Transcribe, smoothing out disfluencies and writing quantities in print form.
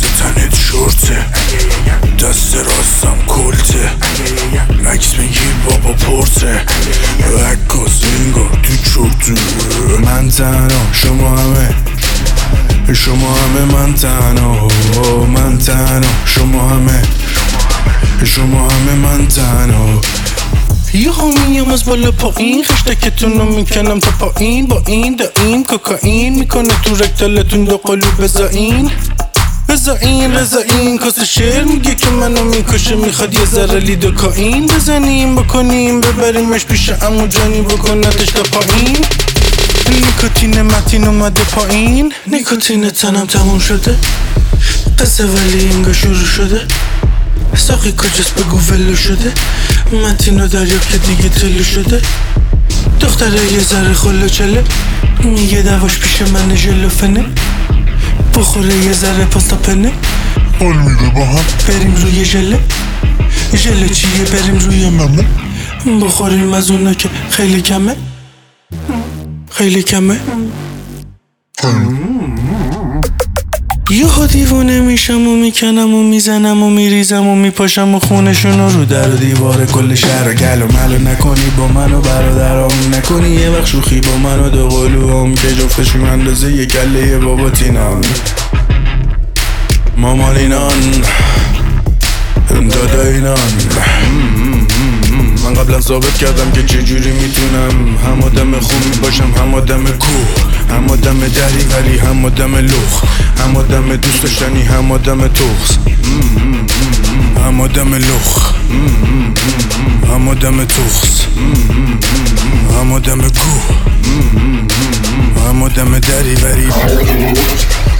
تنت شورته، دست راستم کلته، عکس بگیر بابا پرته، عکاس انگار تو چرته. من تنها شما همه، شما همه من تنها، من تنها شما همه، شما همه من تنها. یه همیم از بالا پایین خشتکتون رو میکنم تا پایین، با این دایم کوکائین میکنه تو رکتالتون دو قلو بزاین بزاین رزاین. کاسه شعر میگه که منو میکشه، میخواد یه ذره لیدوکائین بزنیم بکنیم ببریمش پیش عمو جانی بکنتش تا پایین. نیکوتین متین اومده پایین، نیکوتین تنم تموم شده، قصه ولی انگار شروع شده. ساقی کجاست بگو ولو شده، متین و دریا که دیگه تلو شده. دختره یه ذره خلو چله، میگه دواش پیش من ژلو فنه، بخوره یه ذره پاستا پنه، حال میده با هم بریم روی ژله. ژله چیه بریم روی ممه، بخوریم از اونا که خیلی کمه، خیلی کمه. یهو دیوونه میشم و میکنم و میزنم و میریزم و میپاشم و خونشون رو در و دیوار کل شهر و گل و ملو نکنی با من و برادرام، نکنی یه وقت شوخی با من و دو قلوام که جفتشون اندازه یه کله بابا تینان. مامالینان داداینان، من قبلا ثابت کردم که چجوری میتونم هم آدم خوبی باشم هم آدم کوه، هم آدم دری ولی هم آدم لخ، هم آدم دوست داشتنی هم آدم تخس، هم آدم لخ، هم آدم تخس، هم آدم کوه، هم آدم دری ولی